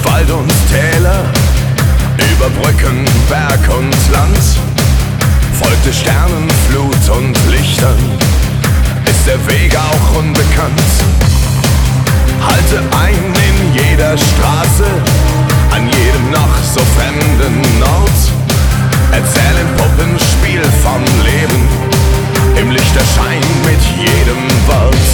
Wald und Täler, über Brücken, Berg und Land, folgte Sternen, Flut und Lichtern, ist der Weg auch unbekannt. Halte ein in jeder Straße, an jedem noch so fremden Ort, erzähl im Puppenspiel vom Leben, im Lichterschein mit jedem Wort.